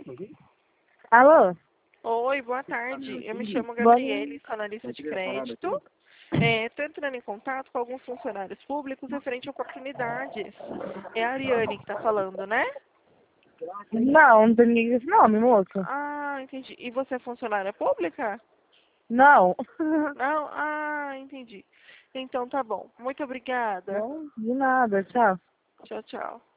Alô? Oi, boa tarde. Eu me chamo Boa- Gabriele, sou analista de crédito. Estou entrando em contato com alguns funcionários públicos referente a oportunidades. É a Ariane que está falando, né? Não tem ninguém com esse nome, moço. Ah, entendi. E você é funcionária pública? Não. Não? Ah, entendi. Então tá bom. Muito obrigada. Não, de nada, tchau. Tchau, tchau.